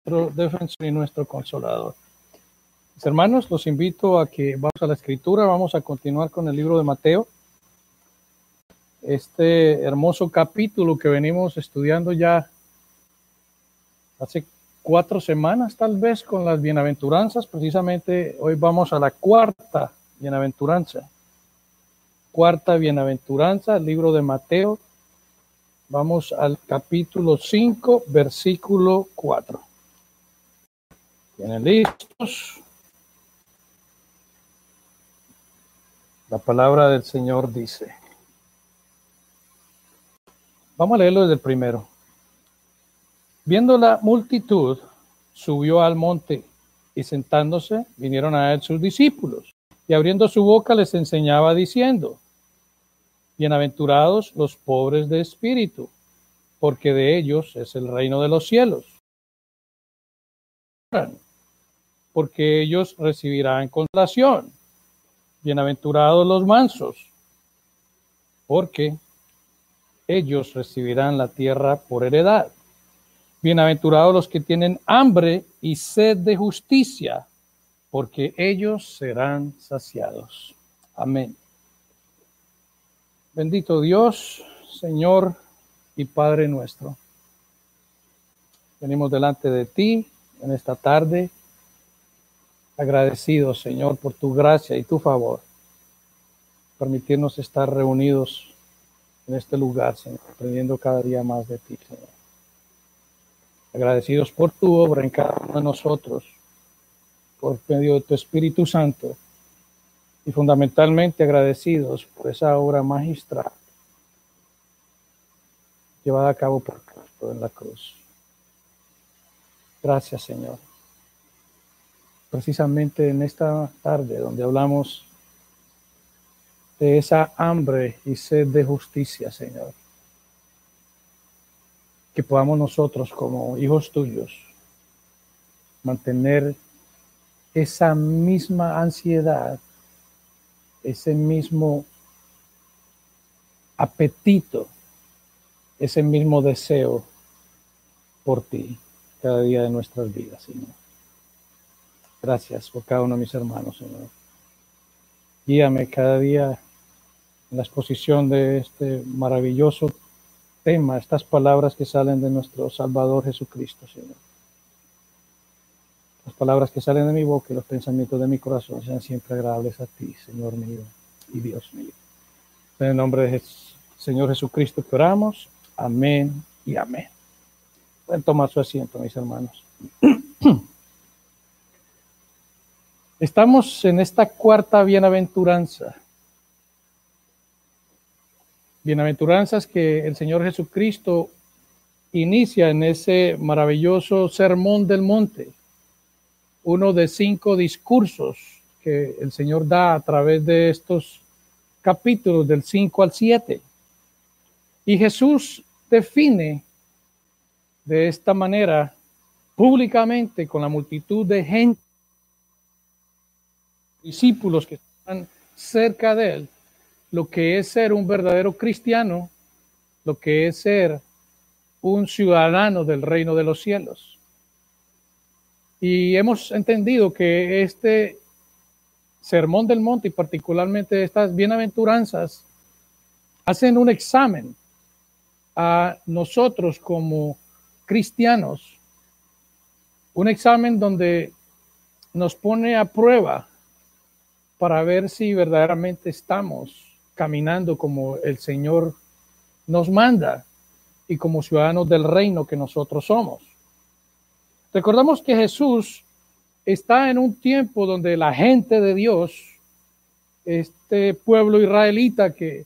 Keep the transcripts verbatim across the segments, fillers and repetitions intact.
nuestro defensor y nuestro consolador. Mis hermanos, los invito a que vamos a la escritura, vamos a continuar con el libro de Mateo. Este hermoso capítulo que venimos estudiando ya hace cuatro semanas tal vez con las bienaventuranzas. Precisamente hoy vamos a la cuarta bienaventuranza. Cuarta bienaventuranza, el libro de Mateo. Vamos al capítulo cinco, versículo cuatro. ¿Tienen listos? La palabra del Señor dice. Vamos a leerlo desde el primero. Viendo la multitud, subió al monte y sentándose, vinieron a él sus discípulos. Y abriendo su boca les enseñaba diciendo: Bienaventurados los pobres de espíritu, porque de ellos es el reino de los cielos. Porque ellos recibirán consolación. Bienaventurados los mansos, porque ellos recibirán la tierra por heredad. Bienaventurados los que tienen hambre y sed de justicia, porque ellos serán saciados. Amén. Bendito Dios, Señor y Padre nuestro. Venimos delante de ti en esta tarde, agradecidos, Señor, por tu gracia y tu favor, permitirnos estar reunidos en este lugar, Señor, aprendiendo cada día más de ti, Señor. Agradecidos por tu obra en cada uno de nosotros, por medio de tu Espíritu Santo, y fundamentalmente agradecidos por esa obra magistral llevada a cabo por Cristo en la cruz. Gracias, Señor. Precisamente en esta tarde donde hablamos de esa hambre y sed de justicia, Señor, que podamos nosotros como hijos tuyos mantener esa misma ansiedad, ese mismo apetito, ese mismo deseo por ti cada día de nuestras vidas, Señor. Gracias por cada uno de mis hermanos, Señor. Guíame cada día en la exposición de este maravilloso tema, estas palabras que salen de nuestro Salvador Jesucristo, Señor. Las palabras que salen de mi boca y los pensamientos de mi corazón sean siempre agradables a ti, Señor mío y Dios mío. En el nombre de Jesús, Señor Jesucristo que oramos. Amén y amén. Pueden tomar su asiento, mis hermanos. Estamos en esta cuarta bienaventuranza. Bienaventuranzas que el Señor Jesucristo inicia en ese maravilloso sermón del monte. Uno de cinco discursos que el Señor da a través de estos capítulos del cinco al siete. Y Jesús define de esta manera públicamente con la multitud de gente, discípulos que están cerca de él, lo que es ser un verdadero cristiano, lo que es ser un ciudadano del reino de los cielos. Y hemos entendido que este sermón del monte y particularmente estas bienaventuranzas hacen un examen a nosotros como cristianos, un examen donde nos pone a prueba para ver si verdaderamente estamos caminando como el Señor nos manda y como ciudadanos del reino que nosotros somos. Recordamos que Jesús está en un tiempo donde la gente de Dios, este pueblo israelita que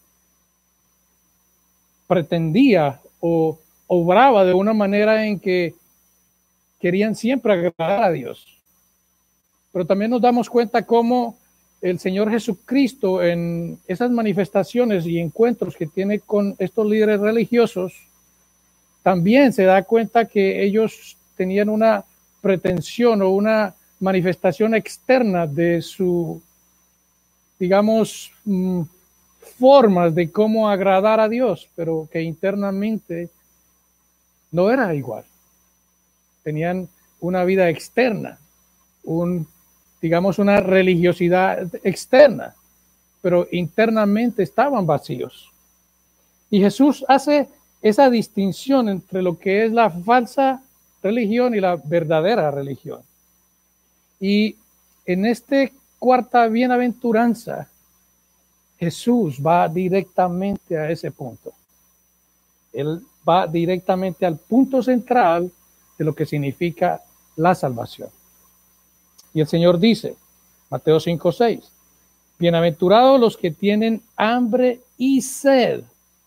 pretendía o obraba de una manera en que querían siempre agradar a Dios. Pero también nos damos cuenta cómo el Señor Jesucristo en esas manifestaciones y encuentros que tiene con estos líderes religiosos, también se da cuenta que ellos tenían una pretensión o una manifestación externa de su, digamos, mmm, formas de cómo agradar a Dios, pero que internamente no era igual. Tenían una vida externa, un, digamos, una religiosidad externa, pero internamente estaban vacíos. Y Jesús hace esa distinción entre lo que es la falsa religión y la verdadera religión. Y en esta cuarta bienaventuranza, Jesús va directamente a ese punto. Él va directamente al punto central de lo que significa la salvación. Y el Señor dice, Mateo cinco seis, bienaventurados los que tienen hambre y sed.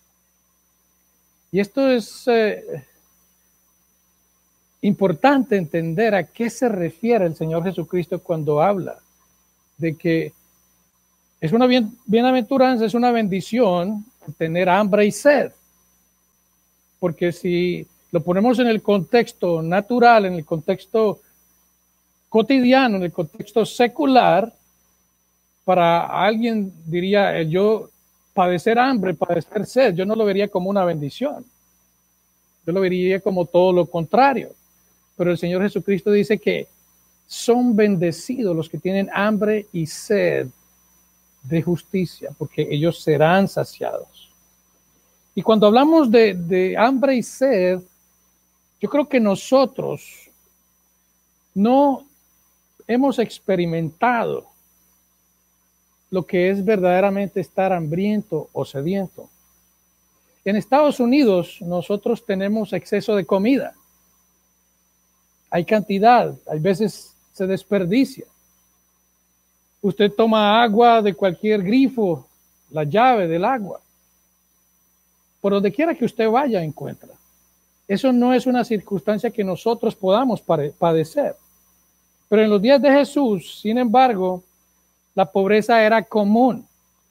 Y esto es eh, importante entender a qué se refiere el Señor Jesucristo cuando habla de que es una bien, bienaventuranza, es una bendición tener hambre y sed. Porque si lo ponemos en el contexto natural, en el contexto cotidiano, en el contexto secular, para alguien diría, yo padecer hambre, padecer sed, yo no lo vería como una bendición. Yo lo vería como todo lo contrario. Pero el Señor Jesucristo dice que son bendecidos los que tienen hambre y sed de justicia, porque ellos serán saciados. Y cuando hablamos de, de hambre y sed, yo creo que nosotros no hemos experimentado lo que es verdaderamente estar hambriento o sediento. En Estados Unidos nosotros tenemos exceso de comida. Hay cantidad, hay veces se desperdicia. Usted toma agua de cualquier grifo, la llave del agua. Por donde quiera que usted vaya, encuentra. Eso no es una circunstancia que nosotros podamos padecer. Pero en los días de Jesús, sin embargo, la pobreza era común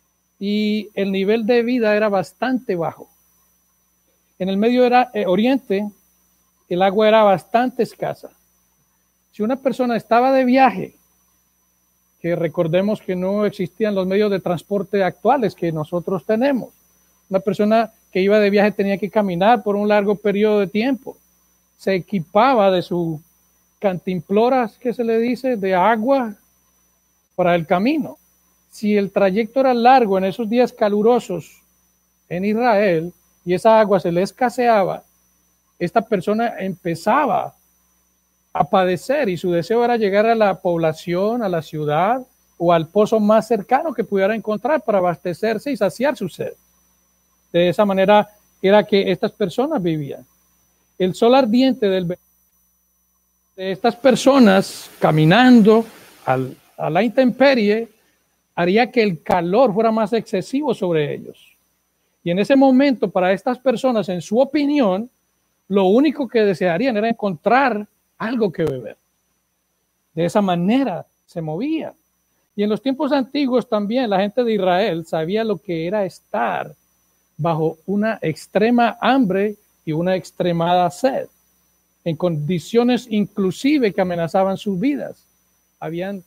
y el nivel de vida era bastante bajo. En el Medio Oriente, el agua era bastante escasa. Si una persona estaba de viaje, que recordemos que no existían los medios de transporte actuales que nosotros tenemos, una persona que iba de viaje tenía que caminar por un largo periodo de tiempo. Se equipaba de su cantimplora, que se le dice, de agua para el camino. Si el trayecto era largo en esos días calurosos en Israel y esa agua se le escaseaba, esta persona empezaba a padecer y su deseo era llegar a la población, a la ciudad o al pozo más cercano que pudiera encontrar para abastecerse y saciar su sed. De esa manera era que estas personas vivían. El sol ardiente del de estas personas caminando al, a la intemperie haría que el calor fuera más excesivo sobre ellos. Y en ese momento, para estas personas, en su opinión, lo único que desearían era encontrar algo que beber. De esa manera se movía. Y en los tiempos antiguos también la gente de Israel sabía lo que era estar bajo una extrema hambre y una extremada sed, en condiciones inclusive que amenazaban sus vidas. Habían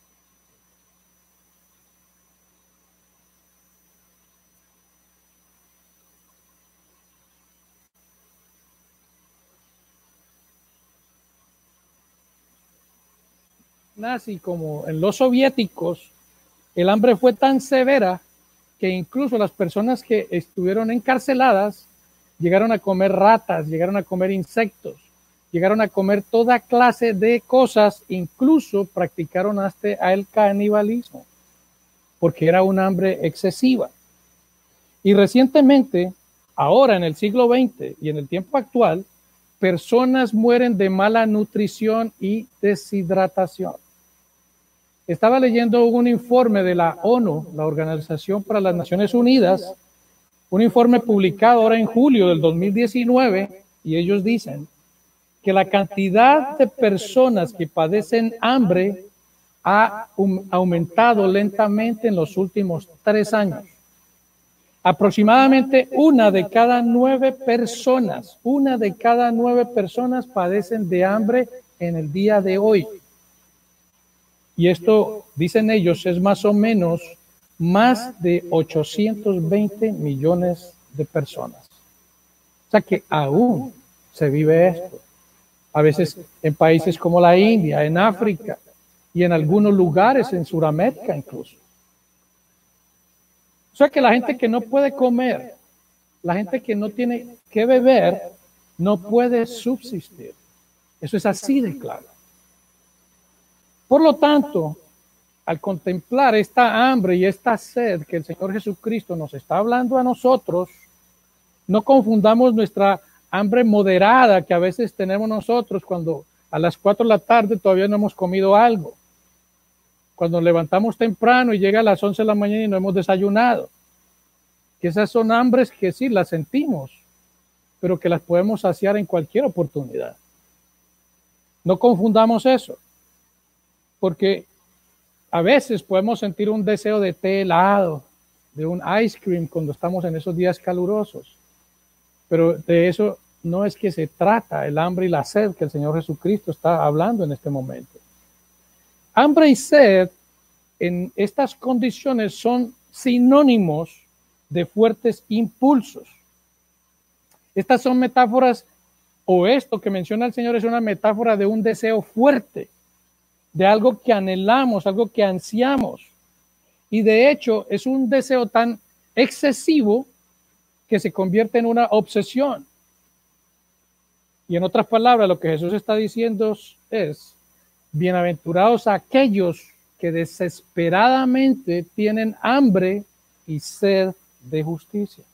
nazi como en los soviéticos, el hambre fue tan severa que incluso las personas que estuvieron encarceladas llegaron a comer ratas, llegaron a comer insectos, llegaron a comer toda clase de cosas, incluso practicaron hasta el canibalismo, porque era un hambre excesiva. Y recientemente, ahora en el siglo veinte y en el tiempo actual, personas mueren de mala nutrición y deshidratación. Estaba leyendo un informe de la ONU, la Organización para las Naciones Unidas, un informe publicado ahora en julio del dos mil diecinueve, y ellos dicen que la cantidad de personas que padecen hambre ha um, aumentado lentamente en los últimos tres años. Aproximadamente una de cada nueve personas, una de cada nueve personas padecen de hambre en el día de hoy. Y esto, dicen ellos, es más o menos más de ochocientos veinte millones de personas. O sea que aún se vive esto. a veces en países como la India, en África y en algunos lugares en Sudamérica incluso. O sea que la gente que no puede comer, la gente que no tiene que beber, no puede subsistir. Eso es así de claro. Por lo tanto, al contemplar esta hambre y esta sed que el Señor Jesucristo nos está hablando a nosotros, no confundamos nuestra hambre moderada que a veces tenemos nosotros cuando a las cuatro de la tarde todavía no hemos comido algo. Cuando nos levantamos temprano y llega a las once de la mañana y no hemos desayunado. Que esas son hambres que sí las sentimos, pero que las podemos saciar en cualquier oportunidad. No confundamos eso, porque a veces podemos sentir un deseo de té helado, de un ice cream cuando estamos en esos días calurosos, pero de eso no es que se trata el hambre y la sed que el Señor Jesucristo está hablando en este momento. Hambre y sed en estas condiciones son sinónimos de fuertes impulsos. Estas son metáforas, o esto que menciona el Señor es una metáfora de un deseo fuerte, de algo que anhelamos, algo que ansiamos. Y de hecho es un deseo tan excesivo que se convierte en una obsesión. Y en otras palabras, lo que Jesús está diciendo es, bienaventurados aquellos que desesperadamente tienen hambre y sed de justicia.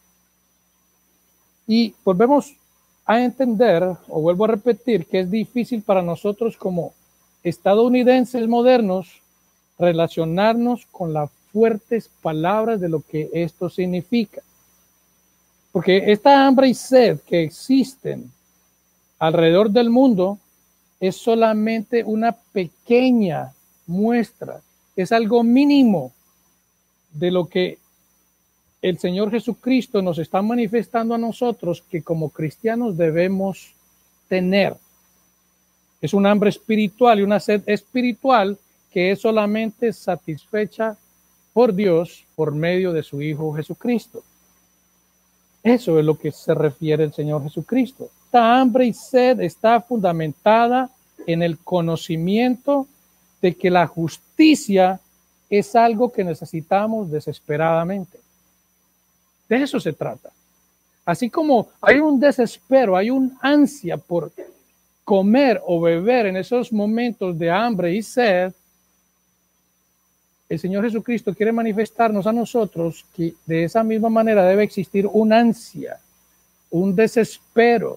Y volvemos a entender, o vuelvo a repetir, que es difícil para nosotros como estadounidenses modernos relacionarnos con las fuertes palabras de lo que esto significa. Porque esta hambre y sed que existen alrededor del mundo es solamente una pequeña muestra, es algo mínimo de lo que el Señor Jesucristo nos está manifestando a nosotros que como cristianos debemos tener. Es un hambre espiritual y una sed espiritual que es solamente satisfecha por Dios por medio de su Hijo Jesucristo. Eso es lo que se refiere el Señor Jesucristo. Esta hambre y sed está fundamentada en el conocimiento de que la justicia es algo que necesitamos desesperadamente. De eso se trata. Así como hay un desespero, hay un ansia por comer o beber en esos momentos de hambre y sed, el Señor Jesucristo quiere manifestarnos a nosotros que de esa misma manera debe existir una ansia, un desespero,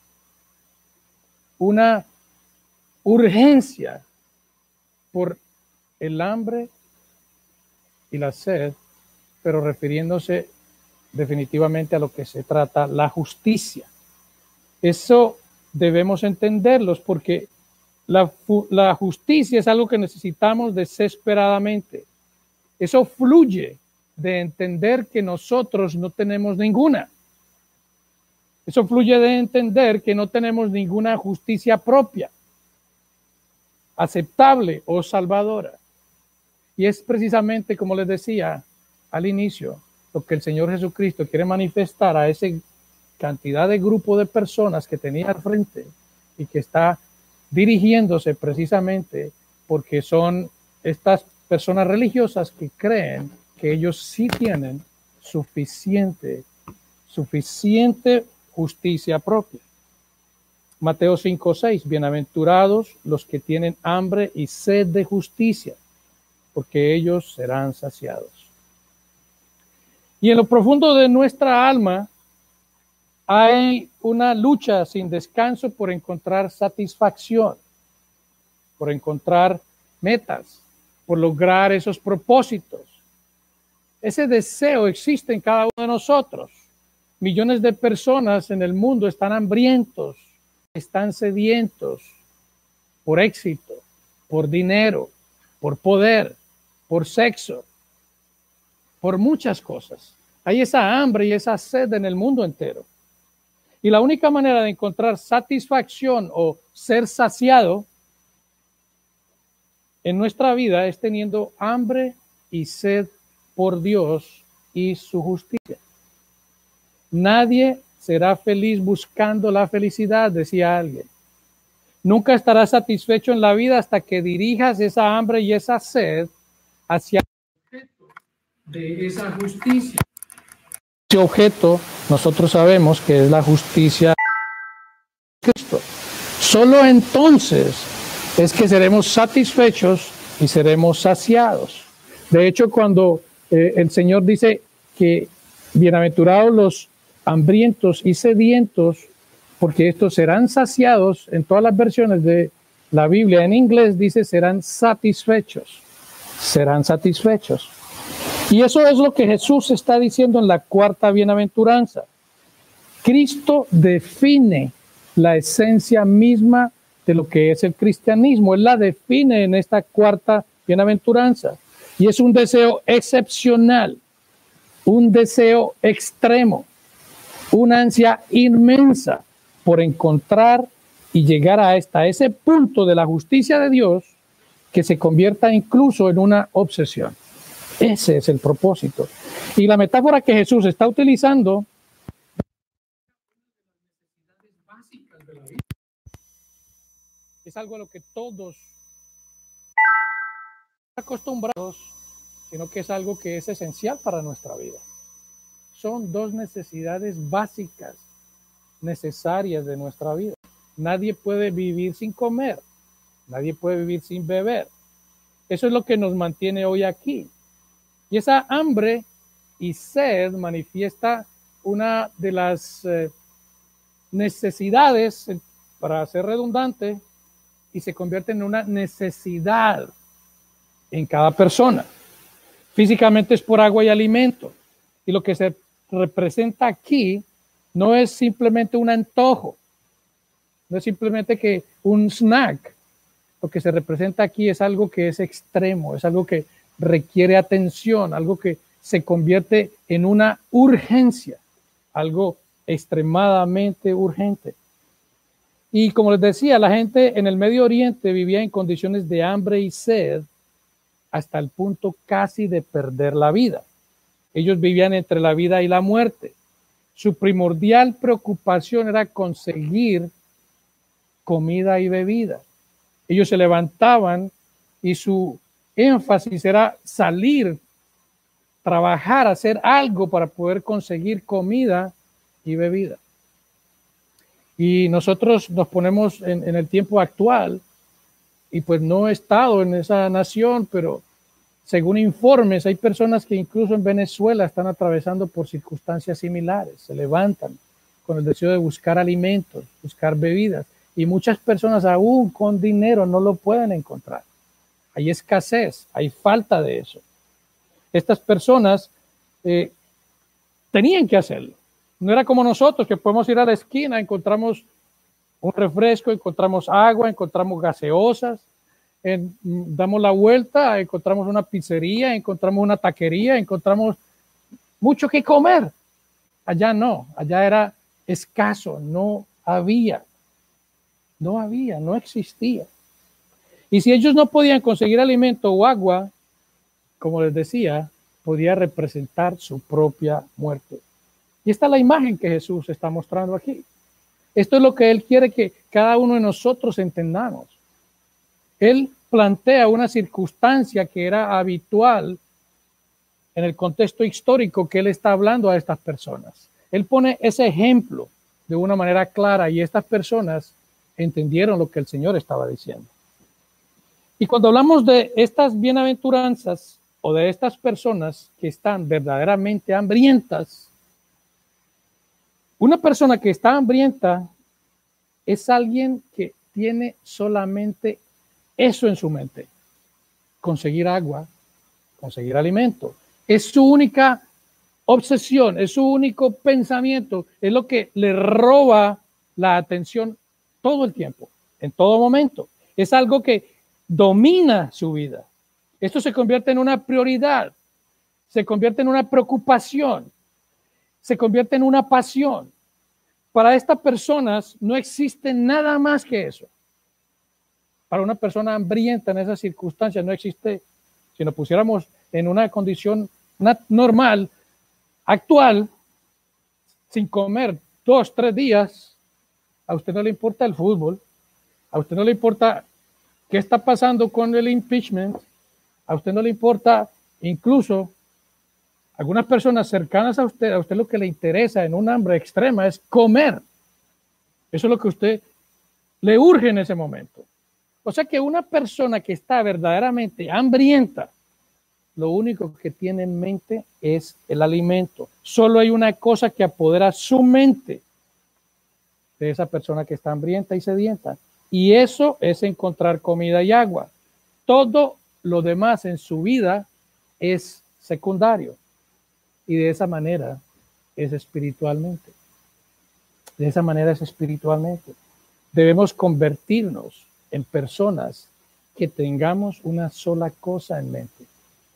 una urgencia por el hambre y la sed, pero refiriéndose definitivamente a lo que se trata, la justicia. Eso debemos entenderlos porque la, la justicia es algo que necesitamos desesperadamente. Eso fluye de entender que nosotros no tenemos ninguna. Eso fluye de entender que no tenemos ninguna justicia propia, aceptable o salvadora. Y es precisamente, como les decía al inicio, lo que el Señor Jesucristo quiere manifestar a esa cantidad de grupo de personas que tenía al frente y que está dirigiéndose precisamente porque son estas personas religiosas que creen que ellos sí tienen suficiente, suficiente justicia propia. Mateo cinco seis, bienaventurados los que tienen hambre y sed de justicia, porque ellos serán saciados. Y en lo profundo de nuestra alma hay una lucha sin descanso por encontrar satisfacción, por encontrar metas, por lograr esos propósitos. Ese deseo existe en cada uno de nosotros. Millones de personas en el mundo están hambrientos, están sedientos por éxito, por dinero, por poder, por sexo, por muchas cosas. Hay esa hambre y esa sed en el mundo entero. Y la única manera de encontrar satisfacción o ser saciado en nuestra vida es teniendo hambre y sed por Dios y su justicia. Nadie será feliz buscando la felicidad, decía alguien. Nunca estarás satisfecho en la vida hasta que dirijas esa hambre y esa sed hacia el objeto de esa justicia. Ese objeto nosotros sabemos que es la justicia de Cristo. Solo entonces es que seremos satisfechos y seremos saciados. De hecho, cuando eh, el Señor dice que bienaventurados los hambrientos y sedientos, porque estos serán saciados, en todas las versiones de la Biblia en inglés dice serán satisfechos, serán satisfechos. Y eso es lo que Jesús está diciendo en la cuarta bienaventuranza. Cristo define la esencia misma de lo que es el cristianismo. Él la define en esta cuarta bienaventuranza. Y es un deseo excepcional, un deseo extremo, una ansia inmensa por encontrar y llegar a hasta ese punto de la justicia de Dios que se convierta incluso en una obsesión. Ese es el propósito. Y la metáfora que Jesús está utilizando es algo a lo que todos acostumbrados, sino que es algo que es esencial para nuestra vida. Son dos necesidades básicas, necesarias de nuestra vida. Nadie puede vivir sin comer, nadie puede vivir sin beber. Eso es lo que nos mantiene hoy aquí. Y esa hambre y sed manifiesta una de las eh, necesidades, para ser redundante, y se convierte en una necesidad en cada persona. Físicamente es por agua y alimento. Y lo que se representa aquí no es simplemente un antojo, no es simplemente que un snack. Lo que se representa aquí es algo que es extremo, es algo que requiere atención, algo que se convierte en una urgencia, algo extremadamente urgente. Y como les decía, la gente en el Medio Oriente vivía en condiciones de hambre y sed hasta el punto casi de perder la vida. Ellos vivían entre la vida y la muerte. Su primordial preocupación era conseguir comida y bebida. Ellos se levantaban y su énfasis era salir, trabajar, hacer algo para poder conseguir comida y bebida. Y nosotros nos ponemos en, en el tiempo actual, y pues no he estado en esa nación, pero según informes, hay personas que incluso en Venezuela están atravesando por circunstancias similares. Se levantan con el deseo de buscar alimentos, buscar bebidas, y muchas personas aún con dinero no lo pueden encontrar. Hay escasez, hay falta de eso. Estas personas eh, tenían que hacerlo. No era como nosotros, que podemos ir a la esquina, encontramos un refresco, encontramos agua, encontramos gaseosas, en, damos la vuelta, encontramos una pizzería, encontramos una taquería, encontramos mucho que comer. Allá no, allá era escaso, no había, no había, no existía. Y si ellos no podían conseguir alimento o agua, como les decía, podía representar su propia muerte. Y esta es la imagen que Jesús está mostrando aquí. Esto es lo que Él quiere que cada uno de nosotros entendamos. Él plantea una circunstancia que era habitual en el contexto histórico que Él está hablando a estas personas. Él pone ese ejemplo de una manera clara y estas personas entendieron lo que el Señor estaba diciendo. Y cuando hablamos de estas bienaventuranzas o de estas personas que están verdaderamente hambrientas, una persona que está hambrienta es alguien que tiene solamente eso en su mente: conseguir agua, conseguir alimento. Es su única obsesión, es su único pensamiento, es lo que le roba la atención todo el tiempo, en todo momento. Es algo que domina su vida. Esto se convierte en una prioridad, se convierte en una preocupación, se convierte en una pasión. Para estas personas no existe nada más que eso. Para una persona hambrienta en esas circunstancias no existe. Si nos pusiéramos en una condición normal, actual, sin comer dos, tres días, a usted no le importa el fútbol, A usted no le importa qué está pasando con el impeachment. A usted no le importa, incluso algunas personas cercanas a usted, a usted lo que le interesa en un hambre extrema es comer. Eso es lo que a usted le urge en ese momento. O sea que una persona que está verdaderamente hambrienta, lo único que tiene en mente es el alimento. Solo hay una cosa que apodera su mente de esa persona que está hambrienta y sedienta. Y eso es encontrar comida y agua. Todo lo demás en su vida es secundario. Y de esa manera es espiritualmente. De esa manera es espiritualmente. Debemos convertirnos en personas que tengamos una sola cosa en mente.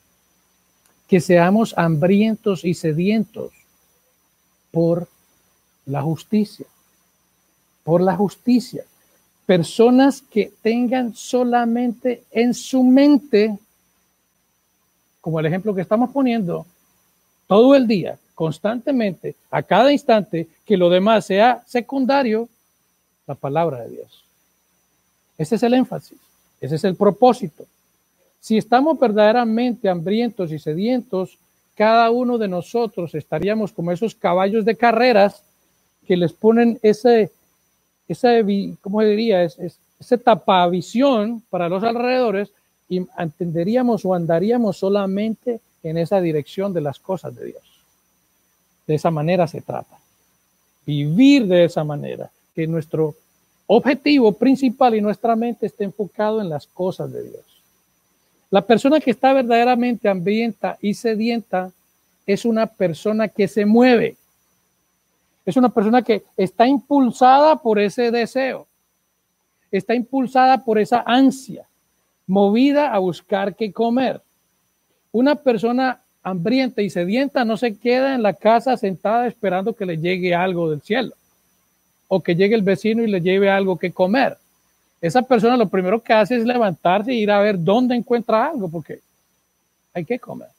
Que seamos hambrientos y sedientos por la justicia. Por la justicia. Personas que tengan solamente en su mente, como el ejemplo que estamos poniendo, todo el día, constantemente, a cada instante, que lo demás sea secundario, la palabra de Dios. Ese es el énfasis, ese es el propósito. Si estamos verdaderamente hambrientos y sedientos, cada uno de nosotros estaríamos como esos caballos de carreras que les ponen ese, ese ¿cómo diría? Es, es, ese tapavisión para los alrededores y entenderíamos o andaríamos solamente en esa dirección de las cosas de Dios. De esa manera se trata. Vivir de esa manera, que nuestro objetivo principal y nuestra mente esté enfocado en las cosas de Dios. La persona que está verdaderamente hambrienta y sedienta es una persona que se mueve. Es una persona que está impulsada por ese deseo. Está impulsada por esa ansia, movida a buscar qué comer. Una persona hambrienta y sedienta no se queda en la casa sentada esperando que le llegue algo del cielo o que llegue el vecino y le lleve algo que comer. Esa persona lo primero que hace es levantarse e ir a ver dónde encuentra algo porque hay que comer.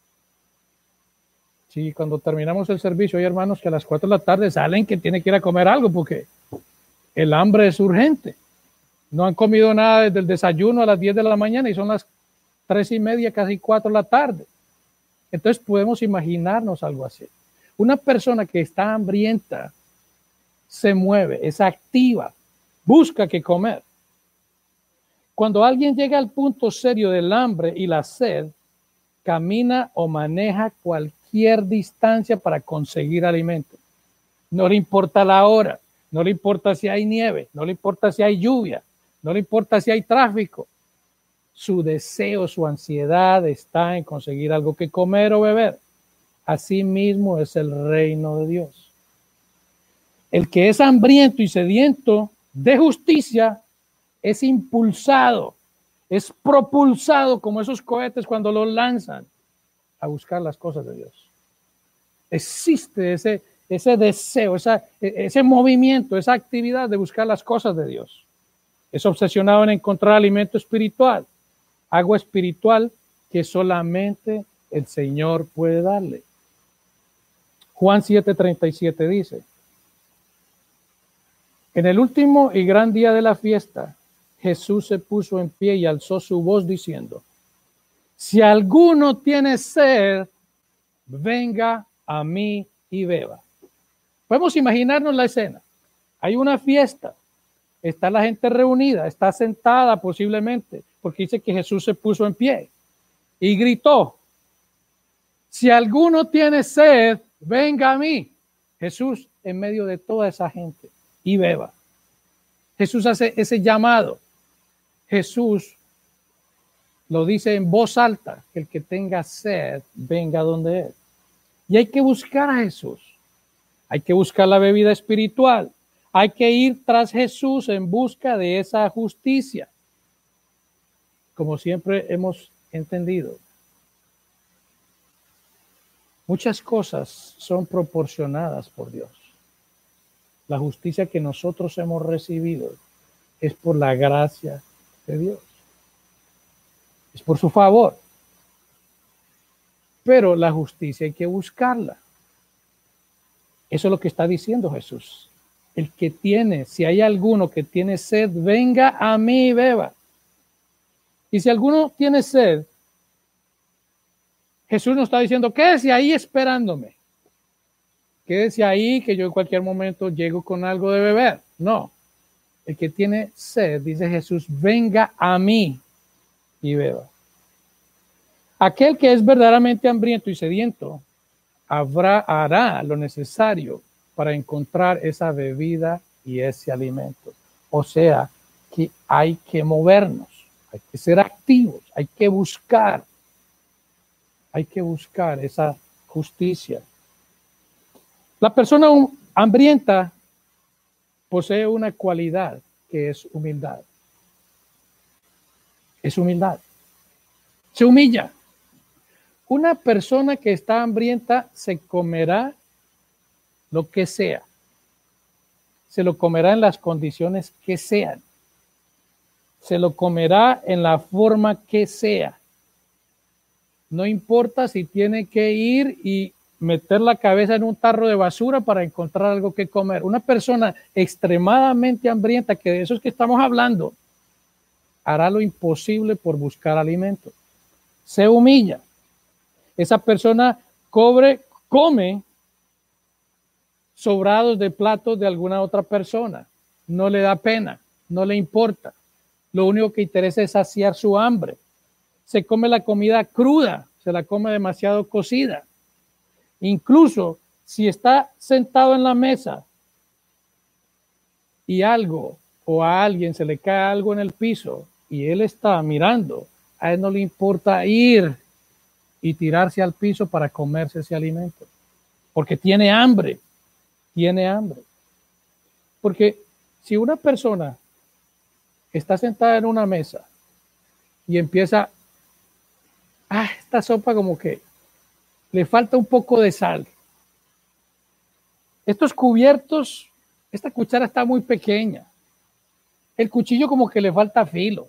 Sí, cuando terminamos el servicio hay hermanos que a las cuatro de la tarde salen que tienen que ir a comer algo porque el hambre es urgente. No han comido nada desde el desayuno a las diez de la mañana y son las tres y media, casi cuatro de la tarde. Entonces podemos imaginarnos algo así. Una persona que está hambrienta se mueve, es activa, busca qué comer. Cuando alguien llega al punto serio del hambre y la sed, camina o maneja cualquier distancia para conseguir alimento. No le importa la hora, no le importa si hay nieve, no le importa si hay lluvia, no le importa si hay tráfico. Su deseo, su ansiedad está en conseguir algo que comer o beber. Así mismo es el reino de Dios. El que es hambriento y sediento de justicia es impulsado, es propulsado como esos cohetes cuando los lanzan a buscar las cosas de Dios. Existe ese, ese deseo, esa, ese movimiento, esa actividad de buscar las cosas de Dios. Es obsesionado en encontrar alimento espiritual, agua espiritual que solamente el Señor puede darle. Juan siete treinta y siete dice: en el último y gran día de la fiesta, Jesús se puso en pie y alzó su voz diciendo: si alguno tiene sed, venga a mí y beba. Podemos imaginarnos la escena. Hay una fiesta, está la gente reunida, está sentada posiblemente, porque dice que Jesús se puso en pie y gritó: si alguno tiene sed, venga a mí. Jesús en medio de toda esa gente y beba. Jesús hace ese llamado. Jesús lo dice en voz alta, que el que tenga sed, venga donde él. Y hay que buscar a Jesús. Hay que buscar la bebida espiritual. Hay que ir tras Jesús en busca de esa justicia. Como siempre hemos entendido, muchas cosas son proporcionadas por Dios. La justicia que nosotros hemos recibido es por la gracia de Dios. Es por su favor. Pero la justicia hay que buscarla. Eso es lo que está diciendo Jesús. El que tiene, si hay alguno que tiene sed, venga a mí y beba. Y si alguno tiene sed, Jesús nos está diciendo, quédese ahí esperándome. Quédese ahí que yo en cualquier momento llego con algo de beber. No. El que tiene sed, dice Jesús, venga a mí y beba. Aquel que es verdaderamente hambriento y sediento, habrá, hará lo necesario para encontrar esa bebida y ese alimento. O sea, que hay que movernos, hay que ser activos, hay que buscar, hay que buscar esa justicia. La persona hambrienta posee una cualidad que es humildad. Es humildad. Se humilla. Una persona que está hambrienta se comerá lo que sea. Se lo comerá en las condiciones que sean. Se lo comerá en la forma que sea. No importa si tiene que ir y meter la cabeza en un tarro de basura para encontrar algo que comer. Una persona extremadamente hambrienta, que de eso es que estamos hablando, hará lo imposible por buscar alimento. Se humilla. Esa persona cobre, come sobrados de platos de alguna otra persona. No le da pena, no le importa. Lo único que interesa es saciar su hambre. Se come la comida cruda, se la come demasiado cocida. Incluso si está sentado en la mesa y algo o a alguien se le cae algo en el piso y él está mirando, a él no le importa ir y tirarse al piso para comerse ese alimento, porque tiene hambre, tiene hambre. Porque si una persona está sentada en una mesa y empieza, ah, esta sopa como que le falta un poco de sal. Estos cubiertos, esta cuchara está muy pequeña. El cuchillo como que le falta filo.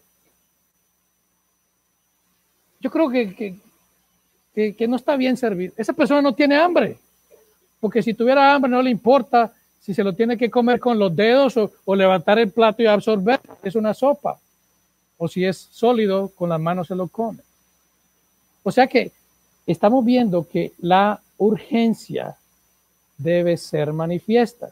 Yo creo que, que, que, que no está bien servido. Esa persona no tiene hambre, porque si tuviera hambre no le importa si se lo tiene que comer con los dedos o, o levantar el plato y absorber. Es una sopa. O si es sólido, con las manos se lo come. O sea que estamos viendo que la urgencia debe ser manifiesta.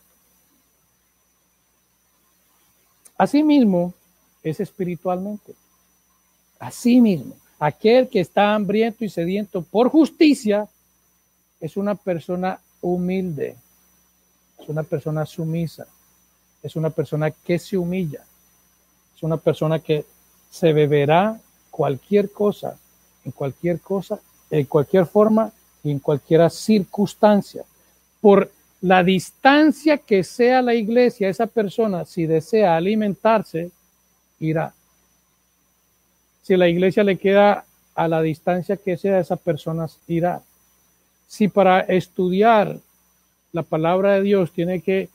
Asimismo, es espiritualmente. Asimismo, aquel que está hambriento y sediento por justicia es una persona humilde, es una persona sumisa, es una persona que se humilla, es una persona que se beberá cualquier cosa, en cualquier cosa, en cualquier forma y en cualquier circunstancia. Por la distancia que sea la iglesia, esa persona, si desea alimentarse, irá. Si la iglesia le queda a la distancia que sea, esa persona irá. Si para estudiar la palabra de Dios tiene que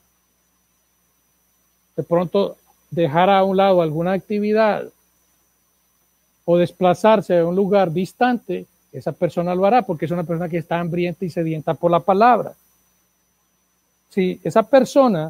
de pronto dejar a un lado alguna actividad o desplazarse a un lugar distante, esa persona lo hará porque es una persona que está hambrienta y sedienta por la palabra. Si esa persona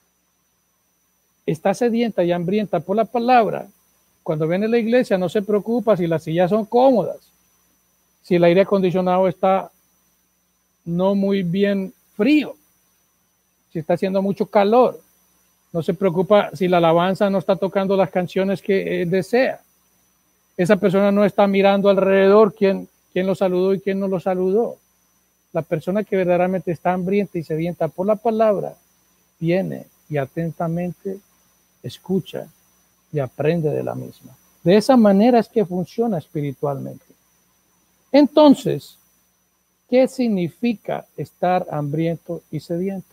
está sedienta y hambrienta por la palabra, cuando viene a la iglesia no se preocupa si las sillas son cómodas, si el aire acondicionado está no muy bien frío, si está haciendo mucho calor, no se preocupa si la alabanza no está tocando las canciones que él desea. Esa persona no está mirando alrededor quién, quién lo saludó y quién no lo saludó. La persona que verdaderamente está hambrienta y sedienta por la palabra viene y atentamente escucha y aprende de la misma. De esa manera es que funciona espiritualmente. Entonces, ¿qué significa estar hambriento y sediento?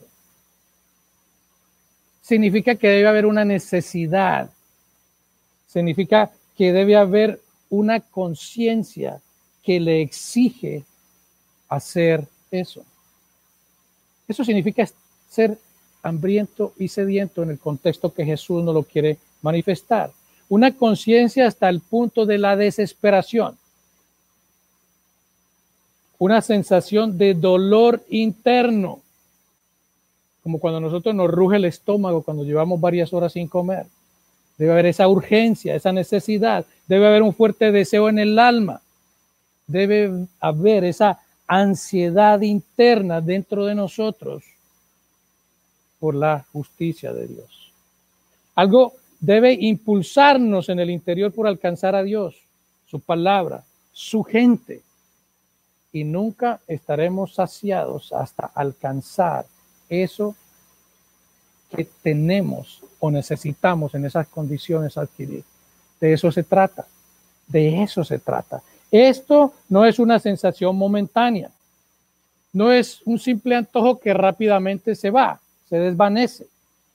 Significa que debe haber una necesidad. Significa que debe haber una conciencia que le exige hacer eso. Eso significa ser hambriento y sediento en el contexto que Jesús nos lo quiere manifestar. Una conciencia hasta el punto de la desesperación. Una sensación de dolor interno. como cuando a nosotros nos ruge el estómago cuando llevamos varias horas sin comer. Debe haber esa urgencia, esa necesidad. Debe haber un fuerte deseo en el alma. Debe haber esa ansiedad interna dentro de nosotros por la justicia de Dios. Algo debe impulsarnos en el interior por alcanzar a Dios, su palabra, su gente. Y nunca estaremos saciados hasta alcanzar eso que tenemos o necesitamos en esas condiciones adquirir. De eso se trata. De eso se trata. Esto no es una sensación momentánea. No es un simple antojo que rápidamente se va, se desvanece.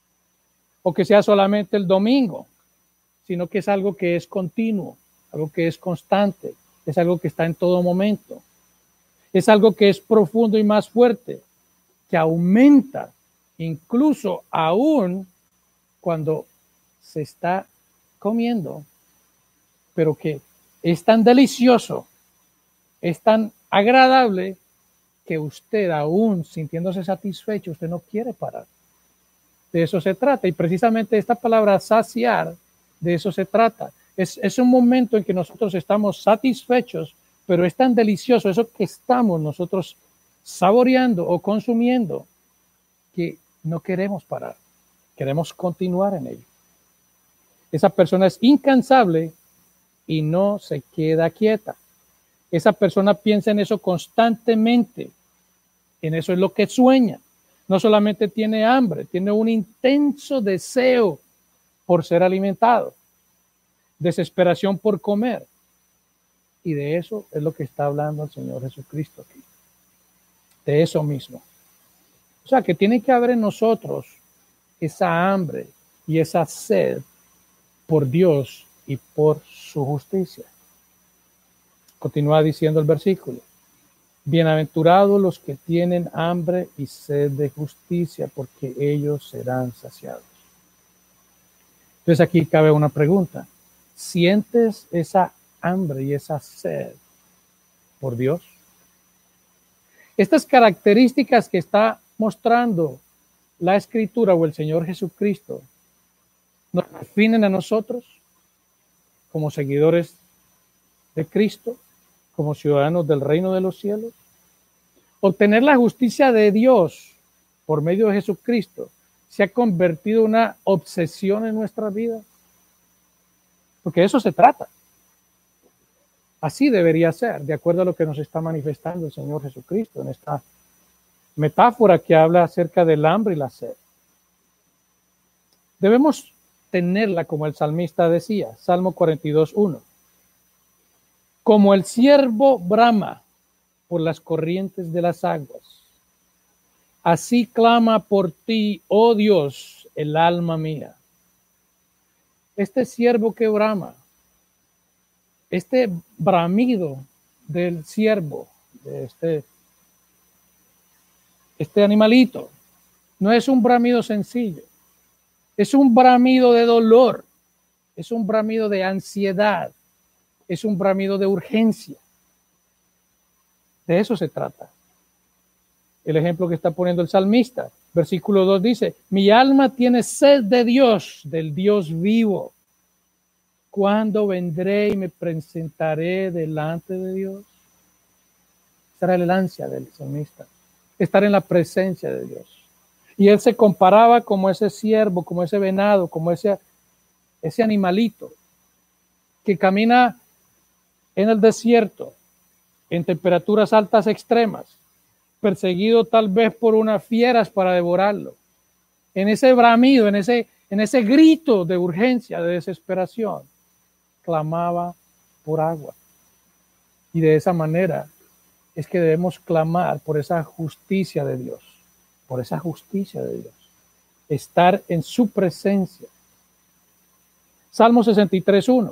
O que sea solamente el domingo, sino que es algo que es continuo, algo que es constante, es algo que está en todo momento. Es algo que es profundo y más fuerte, que aumenta incluso aún cuando se está comiendo, pero que es tan delicioso, es tan agradable, que usted aún sintiéndose satisfecho, usted no quiere parar. De eso se trata. Y precisamente esta palabra saciar, de eso se trata. Es, es un momento en que nosotros estamos satisfechos, pero es tan delicioso eso que estamos nosotros saboreando o consumiendo que no queremos parar. Queremos continuar en ello. Esa persona es incansable y no se queda quieta. Esa persona piensa en eso constantemente. En eso es lo que sueña. No solamente tiene hambre, tiene un intenso deseo por ser alimentado, desesperación por comer. Y de eso es lo que está hablando el Señor Jesucristo aquí. De eso mismo. O sea, que tiene que haber en nosotros esa hambre y esa sed por Dios y por su justicia. Continúa diciendo el versículo. Bienaventurados los que tienen hambre y sed de justicia, porque ellos serán saciados. Entonces aquí cabe una pregunta. ¿Sientes esa hambre y esa sed por Dios? Estas características que está mostrando la Escritura o el Señor Jesucristo nos definen a nosotros como seguidores de Cristo, como ciudadanos del reino de los cielos. Obtener la justicia de Dios por medio de Jesucristo se ha convertido en una obsesión en nuestra vida. Porque de eso se trata. Así debería ser, de acuerdo a lo que nos está manifestando el Señor Jesucristo en esta metáfora que habla acerca del hambre y la sed. Debemos tenerla como el salmista decía, Salmo cuarenta y dos, uno. Como el ciervo brama por las corrientes de las aguas, así clama por ti, oh Dios, el alma mía. Este ciervo que brama, este bramido del ciervo, de este, este animalito, no es un bramido sencillo, es un bramido de dolor, es un bramido de ansiedad, es un bramido de urgencia. De eso se trata. El ejemplo que está poniendo el salmista, versículo dos dice, mi alma tiene sed de Dios, del Dios vivo. ¿Cuándo vendré y me presentaré delante de Dios? Esa era el ansia del salmista, estar en la presencia de Dios. Y él se comparaba como ese ciervo, como ese venado, como ese, ese animalito que camina en el desierto, en temperaturas altas extremas, perseguido tal vez por unas fieras para devorarlo. En ese bramido, en ese, en ese grito de urgencia, de desesperación, clamaba por agua. Y de esa manera es que debemos clamar por esa justicia de Dios, por esa justicia de Dios, estar en su presencia. Salmo sesenta y tres, uno.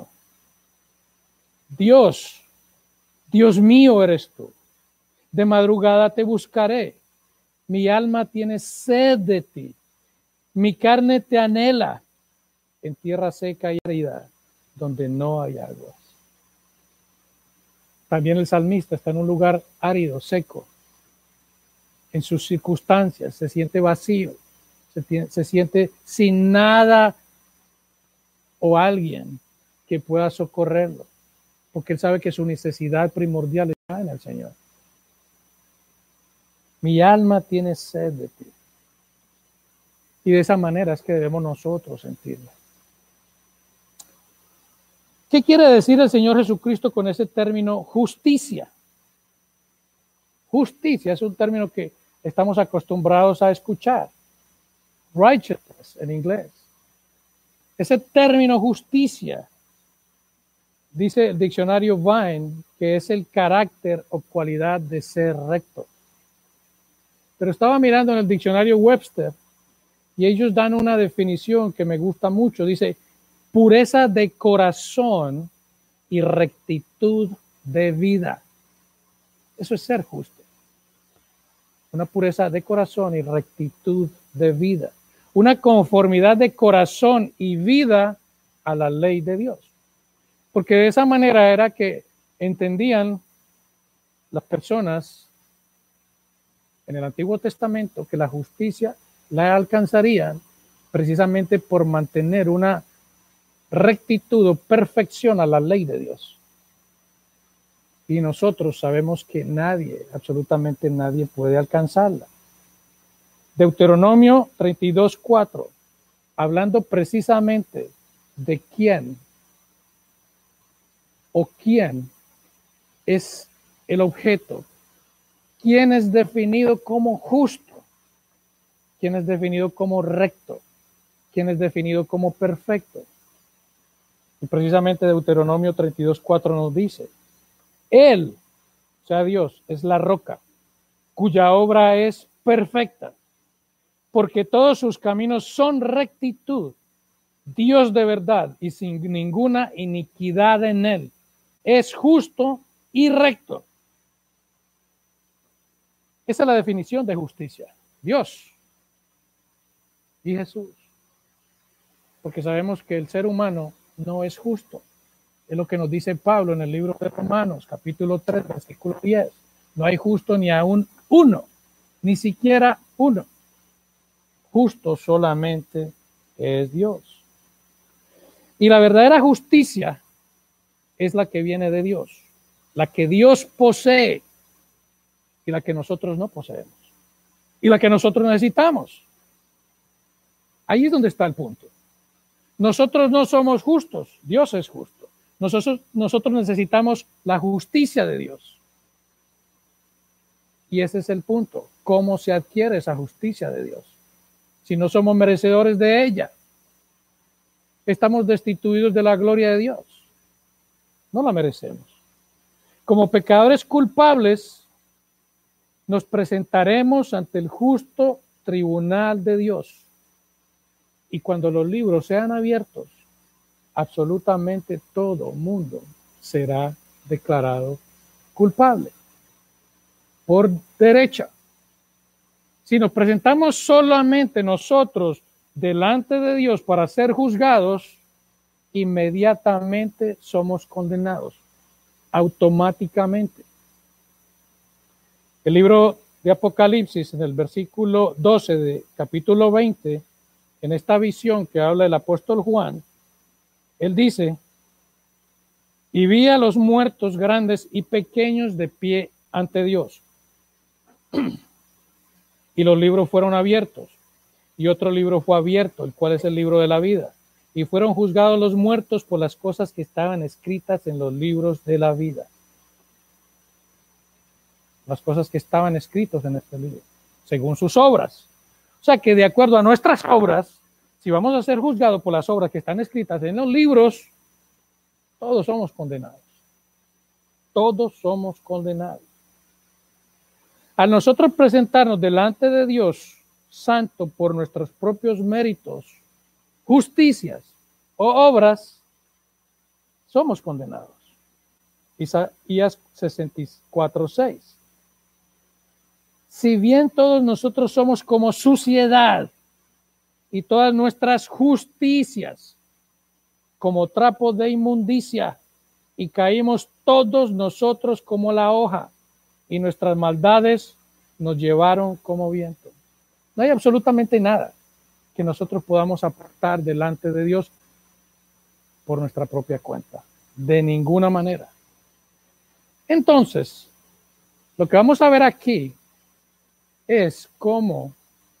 Dios, Dios mío eres tú. De madrugada te buscaré. Mi alma tiene sed de ti. Mi carne te anhela en tierra seca y árida, donde no hay aguas. También el salmista está en un lugar árido, seco. En sus circunstancias se siente vacío, se, tiene, se siente sin nada o alguien que pueda socorrerlo, porque él sabe que su necesidad primordial está en el Señor. Mi alma tiene sed de ti. Y de esa manera es que debemos nosotros sentirlo. ¿Qué quiere decir el Señor Jesucristo con ese término justicia? Justicia es un término que estamos acostumbrados a escuchar. Righteousness en inglés. Ese término justicia, dice el diccionario Vine, que es el carácter o cualidad de ser recto. Pero estaba mirando en el diccionario Webster y ellos dan una definición que me gusta mucho. Dice, pureza de corazón y rectitud de vida. Eso es ser justo. Una pureza de corazón y rectitud de vida. Una conformidad de corazón y vida a la ley de Dios. Porque de esa manera era que entendían las personas en el Antiguo Testamento que la justicia la alcanzarían precisamente por mantener una rectitud o perfección a la ley de Dios. Y nosotros sabemos que nadie, absolutamente nadie puede alcanzarla. Deuteronomio treinta y dos, cuatro, hablando precisamente de quién o quién es el objeto, quién es definido como justo, quién es definido como recto, quién es definido como perfecto. Y precisamente Deuteronomio treinta y dos, cuatro nos dice, Él, o sea Dios, es la roca, cuya obra es perfecta, porque todos sus caminos son rectitud, Dios de verdad y sin ninguna iniquidad en Él, es justo y recto. Esa es la definición de justicia, Dios y Jesús. Porque sabemos que el ser humano no es justo. Es lo que nos dice Pablo en el libro de Romanos, capítulo tres, versículo diez. No hay justo ni aún uno, ni siquiera uno. Justo solamente es Dios. Y la verdadera justicia es la que viene de Dios, la que Dios posee y la que nosotros no poseemos. Y la que nosotros necesitamos. Ahí es donde está el punto. Nosotros no somos justos, Dios es justo. Nosotros, nosotros necesitamos la justicia de Dios. Y ese es el punto. ¿Cómo se adquiere esa justicia de Dios? Si no somos merecedores de ella, estamos destituidos de la gloria de Dios. No la merecemos. Como pecadores culpables, nos presentaremos ante el justo tribunal de Dios. Y cuando los libros sean abiertos, absolutamente todo mundo será declarado culpable por derecha. Si nos presentamos solamente nosotros delante de Dios para ser juzgados, inmediatamente somos condenados, automáticamente. El libro de Apocalipsis, en el versículo doce de capítulo veinte, en esta visión que habla el apóstol Juan, él dice, y vi a los muertos grandes y pequeños de pie ante Dios. Y los libros fueron abiertos. Y otro libro fue abierto, el cual es el libro de la vida. Y fueron juzgados los muertos por las cosas que estaban escritas en los libros de la vida. Las cosas que estaban escritas en este libro, según sus obras. O sea que de acuerdo a nuestras obras, si vamos a ser juzgados por las obras que están escritas en los libros, todos somos condenados. Todos somos condenados. Al nosotros presentarnos delante de Dios santo por nuestros propios méritos, justicias o obras, somos condenados. Isaías sesenta y cuatro, seis. Si bien todos nosotros somos como suciedad y todas nuestras justicias como trapos de inmundicia, y caímos todos nosotros como la hoja, y nuestras maldades nos llevaron como viento. No hay absolutamente nada que nosotros podamos aportar delante de Dios por nuestra propia cuenta. De ninguna manera. Entonces, lo que vamos a ver aquí es cómo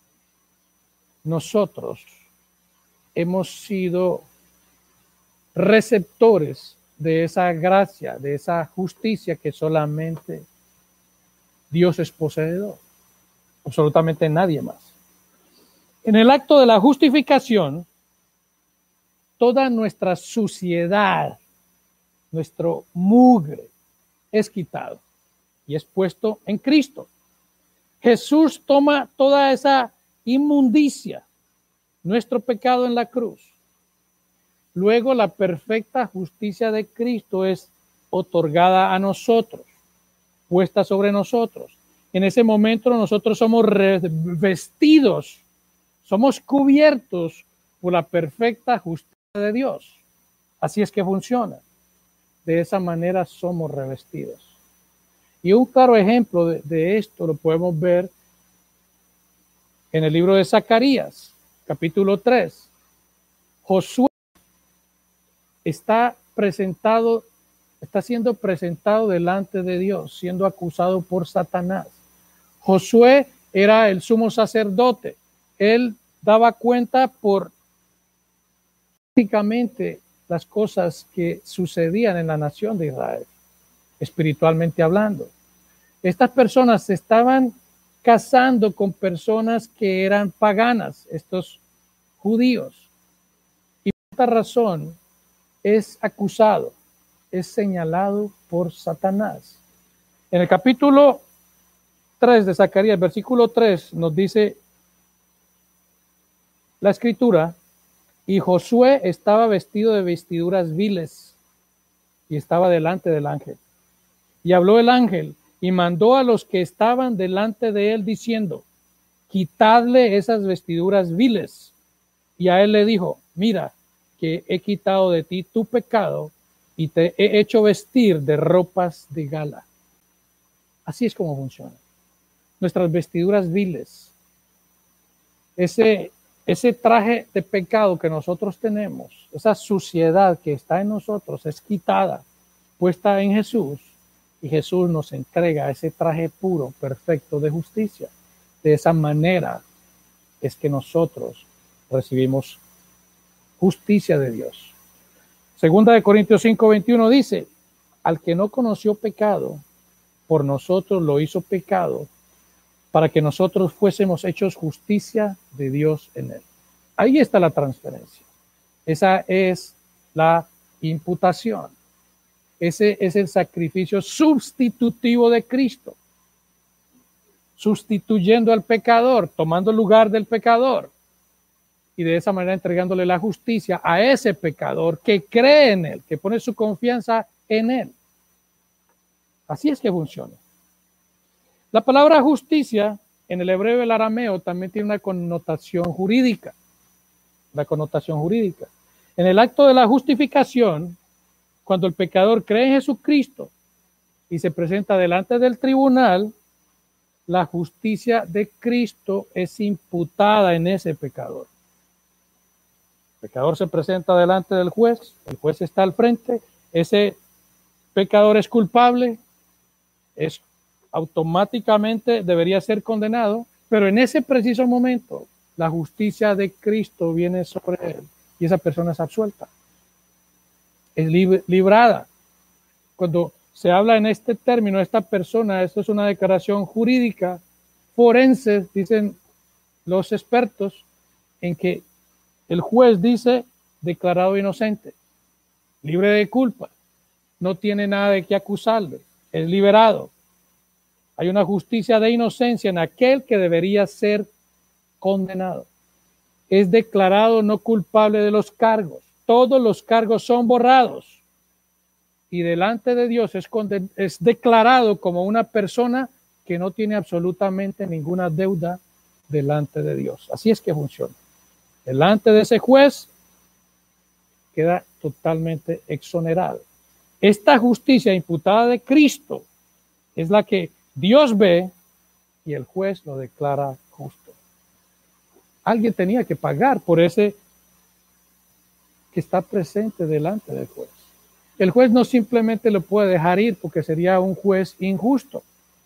nosotros hemos sido receptores de esa gracia, de esa justicia que solamente Dios es poseedor. Absolutamente nadie más. En el acto de la justificación, toda nuestra suciedad, nuestro mugre, es quitado y es puesto en Cristo. Jesús toma toda esa inmundicia, nuestro pecado en la cruz. Luego la perfecta justicia de Cristo es otorgada a nosotros, puesta sobre nosotros. En ese momento nosotros somos revestidos, somos cubiertos por la perfecta justicia de Dios. Así es que funciona. De esa manera somos revestidos. Y un claro ejemplo de, de esto lo podemos ver en el libro de Zacarías, capítulo tres. Josué está presentado, está siendo presentado delante de Dios, siendo acusado por Satanás. Josué era el sumo sacerdote. Él daba cuenta por prácticamente las cosas que sucedían en la nación de Israel, espiritualmente hablando. Estas personas se estaban casando con personas que eran paganas, estos judíos. Y por esta razón es acusado, es señalado por Satanás. En el capítulo tres de Zacarías, versículo tres, nos dice la escritura: y Josué estaba vestido de vestiduras viles y estaba delante del ángel. Y habló el ángel y mandó a los que estaban delante de él diciendo: quitadle esas vestiduras viles. Y a él le dijo: mira, que he quitado de ti tu pecado y te he hecho vestir de ropas de gala. Así es como funciona. Nuestras vestiduras viles, ese, ese traje de pecado que nosotros tenemos, esa suciedad que está en nosotros es quitada, puesta en Jesús, y Jesús nos entrega ese traje puro, perfecto de justicia. De esa manera es que nosotros recibimos justicia de Dios. Segunda de Corintios cinco veintiuno dice: al que no conoció pecado, por nosotros lo hizo pecado, para que nosotros fuésemos hechos justicia de Dios en él. Ahí está la transferencia. Esa es la imputación. Ese es el sacrificio sustitutivo de Cristo, sustituyendo al pecador, tomando el lugar del pecador, y de esa manera entregándole la justicia a ese pecador que cree en él, que pone su confianza en él. Así es que funciona. La palabra justicia en el hebreo y el arameo también tiene una connotación jurídica. La connotación jurídica. En el acto de la justificación, cuando el pecador cree en Jesucristo y se presenta delante del tribunal, la justicia de Cristo es imputada en ese pecador. El pecador se presenta delante del juez, el juez está al frente, ese pecador es culpable, es automáticamente debería ser condenado, pero en ese preciso momento la justicia de Cristo viene sobre él y esa persona es absuelta, es lib- librada. Cuando se habla en este término, esta persona, esto es una declaración jurídica, forense, dicen los expertos, en que el juez dice declarado inocente, libre de culpa, no tiene nada de qué acusarle, es liberado. Hay una justicia de inocencia en aquel que debería ser condenado. Es declarado no culpable de los cargos. Todos los cargos son borrados. Y delante de Dios es, conden- es declarado como una persona que no tiene absolutamente ninguna deuda delante de Dios. Así es que funciona. Delante de ese juez queda totalmente exonerado. Esta justicia imputada de Cristo es la que Dios ve y el juez lo declara justo. Alguien tenía que pagar por ese que está presente delante del juez. El juez no simplemente lo puede dejar ir porque sería un juez injusto.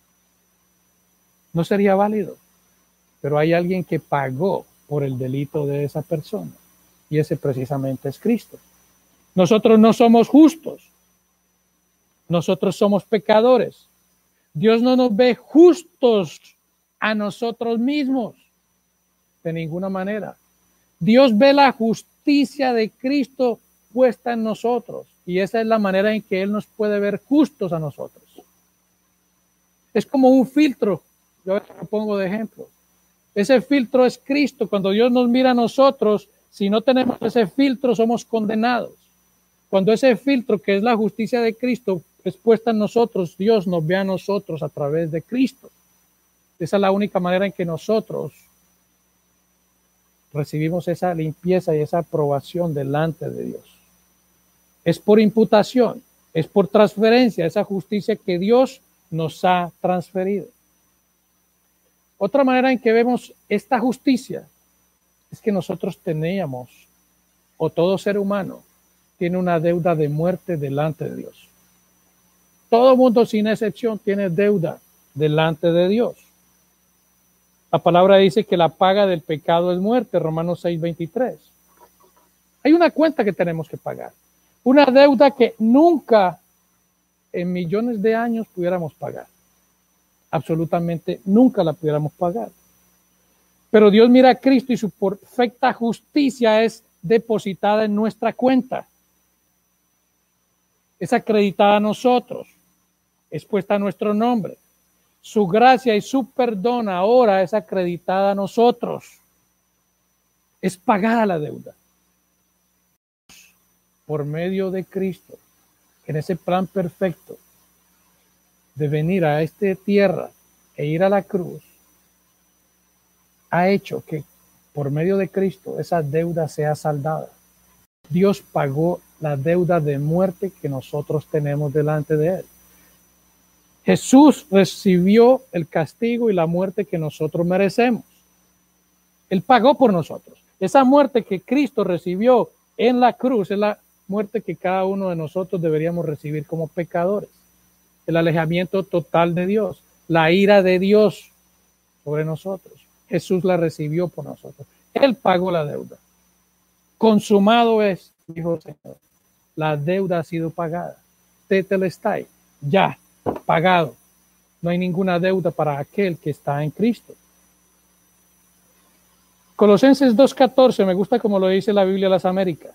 No sería válido. Pero hay alguien que pagó por el delito de esa persona. Y ese precisamente es Cristo. Nosotros no somos justos. Nosotros somos pecadores. Dios no nos ve justos a nosotros mismos. De ninguna manera. Dios ve la justicia de Cristo puesta en nosotros. Y esa es la manera en que Él nos puede ver justos a nosotros. Es como un filtro. Yo lo pongo de ejemplo. Ese filtro es Cristo. Cuando Dios nos mira a nosotros, si no tenemos ese filtro, somos condenados. Cuando ese filtro, que es la justicia de Cristo, es puesta en nosotros, Dios nos ve a nosotros a través de Cristo. Esa es la única manera en que nosotros recibimos esa limpieza y esa aprobación delante de Dios. Es por imputación, es por transferencia, esa justicia que Dios nos ha transferido. Otra manera en que vemos esta justicia es que nosotros teníamos, o todo ser humano, tiene una deuda de muerte delante de Dios. Todo mundo sin excepción tiene deuda delante de Dios. La palabra dice que la paga del pecado es muerte, Romanos seis veintitrés. Hay una cuenta que tenemos que pagar. Una deuda que nunca en millones de años pudiéramos pagar. Absolutamente nunca la pudiéramos pagar. Pero Dios mira a Cristo y su perfecta justicia es depositada en nuestra cuenta. Es acreditada a nosotros. Es puesta a nuestro nombre. Su gracia y su perdón ahora es acreditada a nosotros. Es pagada la deuda. Por medio de Cristo, en ese plan perfecto de venir a esta tierra e ir a la cruz, ha hecho que por medio de Cristo esa deuda sea saldada. Dios pagó la deuda de muerte que nosotros tenemos delante de Él. Jesús recibió el castigo y la muerte que nosotros merecemos. Él pagó por nosotros. Esa muerte que Cristo recibió en la cruz es la muerte que cada uno de nosotros deberíamos recibir como pecadores. El alejamiento total de Dios, la ira de Dios sobre nosotros. Jesús la recibió por nosotros. Él pagó la deuda. Consumado es, dijo el Señor. La deuda ha sido pagada. Tetelestai, ya, pagado. No hay ninguna deuda para aquel que está en Cristo. Colosenses dos catorce, me gusta como lo dice la Biblia de las Américas.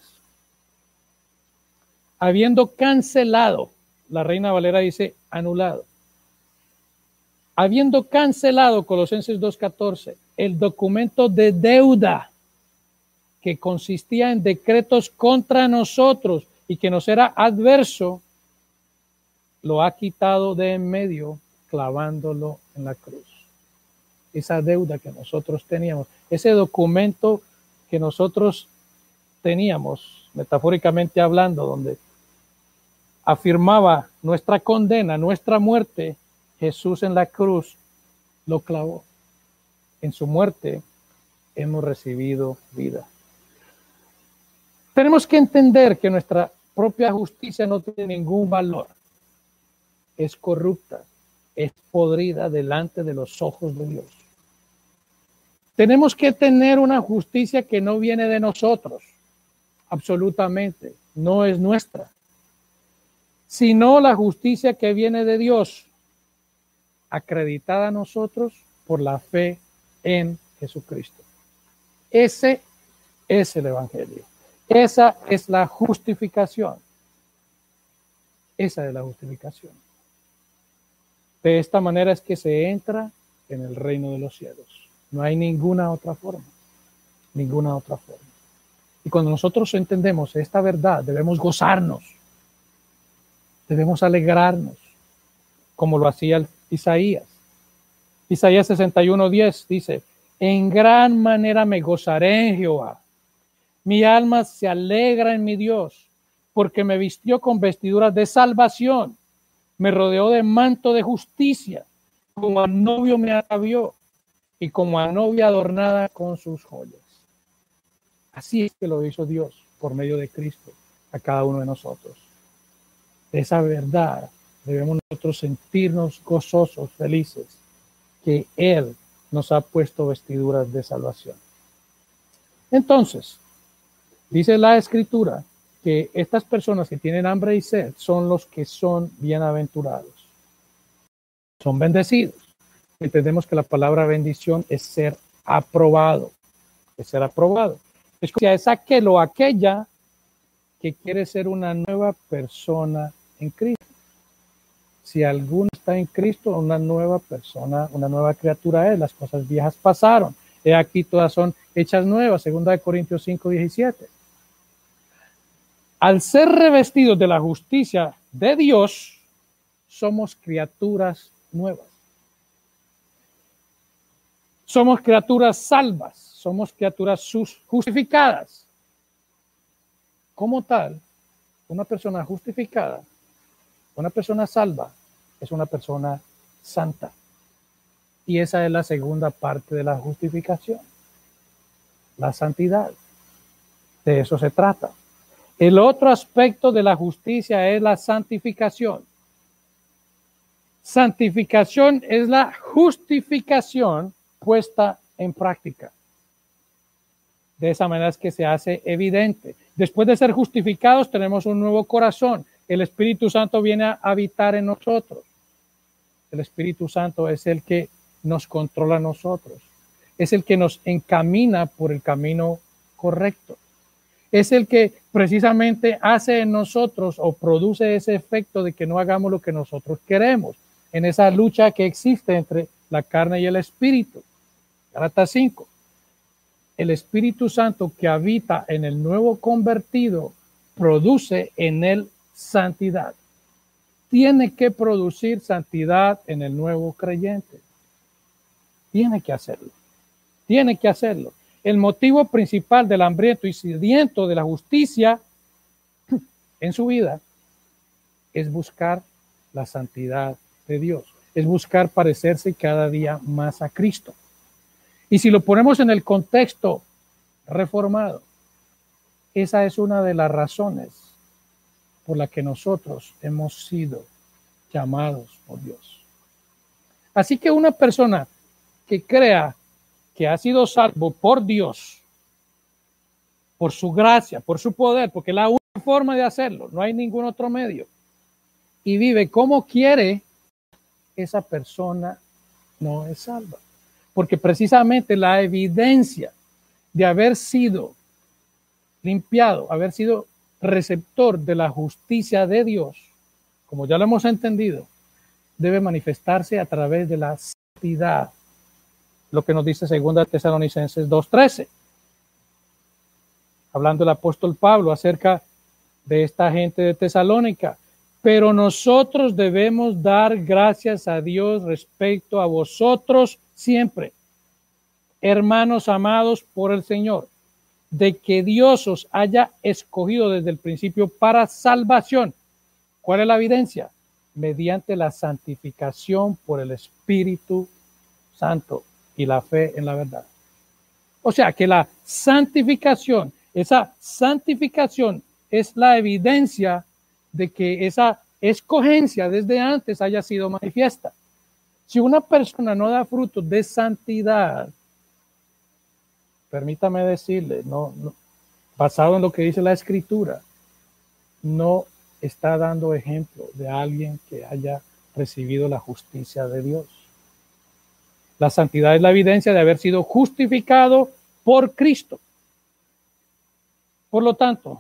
Habiendo cancelado, la Reina Valera dice anulado. Habiendo cancelado, Colosenses dos catorce, el documento de deuda que consistía en decretos contra nosotros y que nos era adverso, lo ha quitado de en medio, clavándolo en la cruz. Esa deuda que nosotros teníamos, ese documento que nosotros teníamos, metafóricamente hablando, donde afirmaba nuestra condena, nuestra muerte, Jesús en la cruz lo clavó. En su muerte hemos recibido vida. Tenemos que entender que nuestra propia justicia no tiene ningún valor. Es corrupta, es podrida delante de los ojos de Dios. Tenemos que tener una justicia que no viene de nosotros, absolutamente, no es nuestra, sino la justicia que viene de Dios, acreditada a nosotros por la fe en Jesucristo. Ese es el Evangelio. Esa es la justificación. Esa es la justificación. De esta manera es que se entra en el reino de los cielos. No hay ninguna otra forma. Ninguna otra forma. Y cuando nosotros entendemos esta verdad, debemos gozarnos. Debemos alegrarnos, como lo hacía Isaías. Isaías sesenta y uno diez dice, en gran manera me gozaré en Jehová. Mi alma se alegra en mi Dios, porque me vistió con vestiduras de salvación, me rodeó de manto de justicia, como al novio me atavió, y como a novia adornada con sus joyas. Así es que lo hizo Dios por medio de Cristo a cada uno de nosotros. De esa verdad debemos nosotros sentirnos gozosos, felices, que Él nos ha puesto vestiduras de salvación. Entonces, dice la Escritura que estas personas que tienen hambre y sed son los que son bienaventurados. Son bendecidos. Entendemos que la palabra bendición es ser aprobado. Es ser aprobado. Es, es aquel o aquella que quiere ser una nueva persona en Cristo. Si alguno está en Cristo, una nueva persona, una nueva criatura es. Las cosas viejas pasaron. He aquí todas son hechas nuevas. Segunda de Corintios cinco, diecisiete. Al ser revestidos de la justicia de Dios, somos criaturas nuevas. Somos criaturas salvas. Somos criaturas justificadas. Como tal, una persona justificada, una persona salva, es una persona santa. Y esa es la segunda parte de la justificación. La santidad. De eso se trata. El otro aspecto de la justicia es la santificación. Santificación es la justificación puesta en práctica. De esa manera es que se hace evidente. Después de ser justificados, tenemos un nuevo corazón. El Espíritu Santo viene a habitar en nosotros. El Espíritu Santo es el que nos controla a nosotros. Es el que nos encamina por el camino correcto. Es el que precisamente hace en nosotros o produce ese efecto de que no hagamos lo que nosotros queremos. En esa lucha que existe entre la carne y el Espíritu. Gálatas cinco. El Espíritu Santo que habita en el nuevo convertido produce en él santidad. Tiene que producir santidad en el nuevo creyente. Tiene que hacerlo. Tiene que hacerlo. El motivo principal del hambriento y sediento de la justicia en su vida es buscar la santidad de Dios. Es buscar parecerse cada día más a Cristo. Y si lo ponemos en el contexto reformado, esa es una de las razones por la que nosotros hemos sido llamados por Dios. Así que una persona que crea que ha sido salvo por Dios, por su gracia, por su poder, porque es la única forma de hacerlo, no hay ningún otro medio, y vive como quiere, esa persona no es salva. Porque precisamente la evidencia de haber sido limpiado, haber sido receptor de la justicia de Dios, como ya lo hemos entendido, debe manifestarse a través de la santidad. Lo que nos dice segunda Tesalonicenses dos trece. Hablando el apóstol Pablo acerca de esta gente de Tesalónica. Pero nosotros debemos dar gracias a Dios respecto a vosotros siempre, hermanos amados por el Señor, de que Dios os haya escogido desde el principio para salvación. ¿Cuál es la evidencia? Mediante la santificación por el Espíritu Santo y la fe en la verdad. O sea que la santificación, esa santificación es la evidencia de que esa escogencia desde antes haya sido manifiesta. Si una persona no da fruto de santidad, permítame decirle, no, no, basado en lo que dice la Escritura, no está dando ejemplo de alguien que haya recibido la justicia de Dios. La santidad es la evidencia de haber sido justificado por Cristo. Por lo tanto,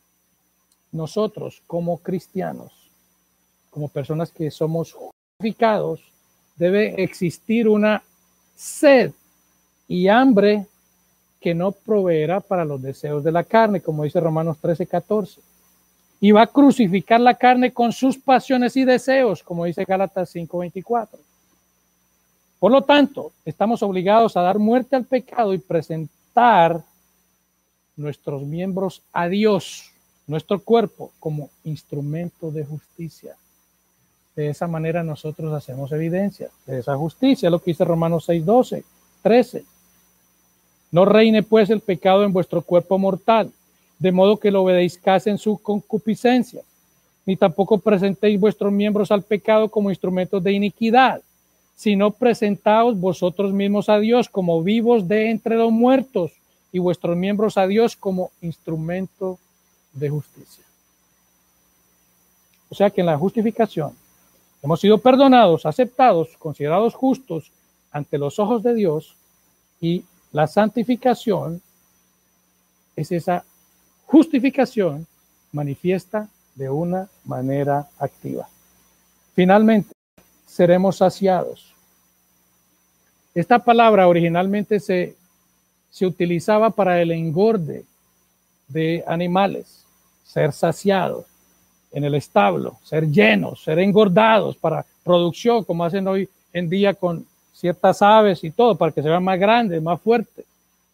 nosotros como cristianos, como personas que somos justificados, debe existir una sed y hambre que no proveerá para los deseos de la carne, como dice Romanos trece, catorce. Y va a crucificar la carne con sus pasiones y deseos, como dice Gálatas cinco, veinticuatro. Por lo tanto, estamos obligados a dar muerte al pecado y presentar nuestros miembros a Dios, nuestro cuerpo, como instrumento de justicia. De esa manera nosotros hacemos evidencia de esa justicia, lo que dice Romanos seis, doce. trece. No reine pues el pecado en vuestro cuerpo mortal, de modo que lo obedezcáis en su concupiscencia, ni tampoco presentéis vuestros miembros al pecado como instrumentos de iniquidad, sino presentaos vosotros mismos a Dios como vivos de entre los muertos, y vuestros miembros a Dios como instrumento de justicia. O sea que en la justificación hemos sido perdonados, aceptados, considerados justos ante los ojos de Dios, y la santificación es esa justificación manifiesta de una manera activa. Finalmente, seremos saciados. Esta palabra originalmente se, se utilizaba para el engorde de animales, ser saciados en el establo, ser llenos, ser engordados para producción, como hacen hoy en día con ciertas aves y todo, para que se vean más grandes, más fuertes.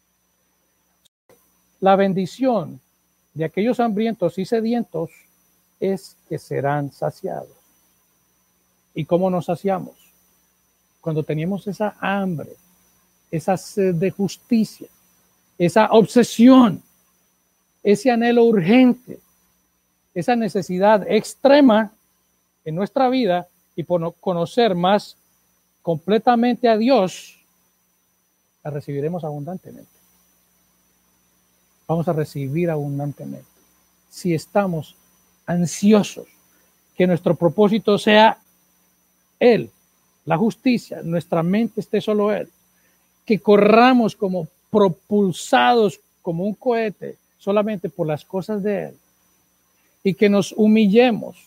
La bendición de aquellos hambrientos y sedientos es que serán saciados. ¿Y cómo nos saciamos? Cuando tenemos esa hambre, esa sed de justicia, esa obsesión, ese anhelo urgente, esa necesidad extrema en nuestra vida y por conocer más completamente a Dios, la recibiremos abundantemente. Vamos a recibir abundantemente. Si estamos ansiosos, que nuestro propósito sea Él, la justicia, nuestra mente esté solo Él, que corramos como propulsados como un cohete solamente por las cosas de Él, y que nos humillemos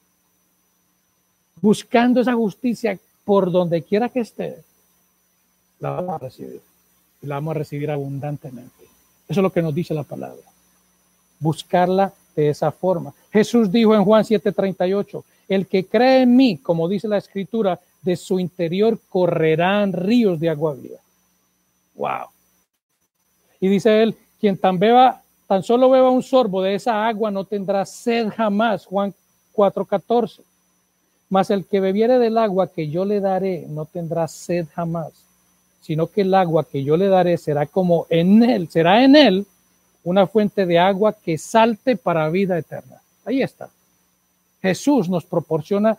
buscando esa justicia por donde quiera que esté, la vamos a recibir. Y la vamos a recibir abundantemente. Eso es lo que nos dice la palabra. Buscarla de esa forma. Jesús dijo en Juan siete treinta y ocho, el que cree en mí, como dice la Escritura, de su interior correrán ríos de agua viva. Wow. Y dice él, quien tan beba, tan solo beba un sorbo de esa agua no tendrá sed jamás. Juan cuatro catorce. Mas el que bebiere del agua que yo le daré no tendrá sed jamás, sino que el agua que yo le daré será como en él, será en él una fuente de agua que salte para vida eterna. Ahí está. Jesús nos proporciona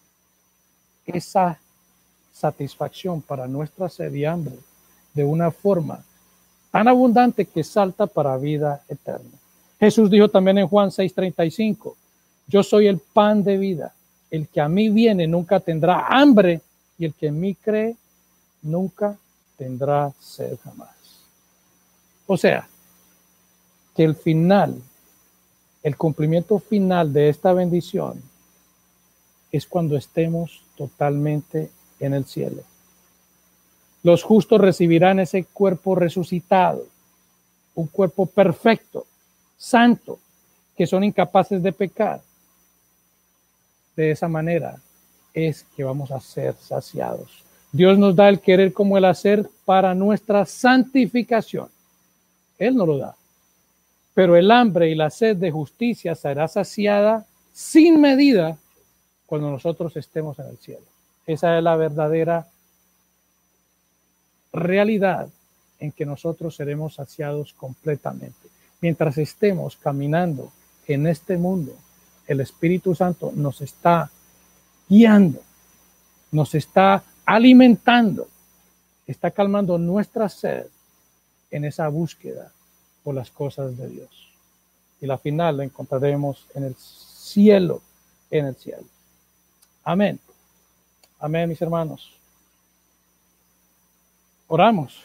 esa satisfacción para nuestra sed y hambre de una forma tan abundante que salta para vida eterna. Jesús dijo también en Juan seis treinta y cinco, yo soy el pan de vida. El que a mí viene nunca tendrá hambre, y el que en mí cree nunca tendrá sed jamás. O sea, que el final, el cumplimiento final de esta bendición es cuando estemos totalmente en el cielo. Los justos recibirán ese cuerpo resucitado, un cuerpo perfecto, santo, que son incapaces de pecar. De esa manera es que vamos a ser saciados. Dios nos da el querer como el hacer para nuestra santificación. Él nos lo da. Pero el hambre y la sed de justicia será saciada sin medida cuando nosotros estemos en el cielo. Esa es la verdadera realidad en que nosotros seremos saciados completamente. Mientras estemos caminando en este mundo, el Espíritu Santo nos está guiando, nos está alimentando, está calmando nuestra sed en esa búsqueda por las cosas de Dios. Y la final la encontraremos en el cielo, en el cielo. Amén. Amén, mis hermanos. Oramos.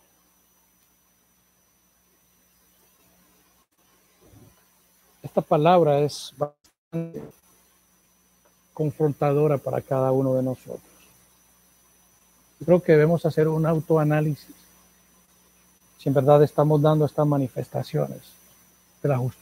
Esta palabra es bastante confrontadora para cada uno de nosotros. Yo creo que debemos hacer un autoanálisis si en verdad estamos dando estas manifestaciones de la justicia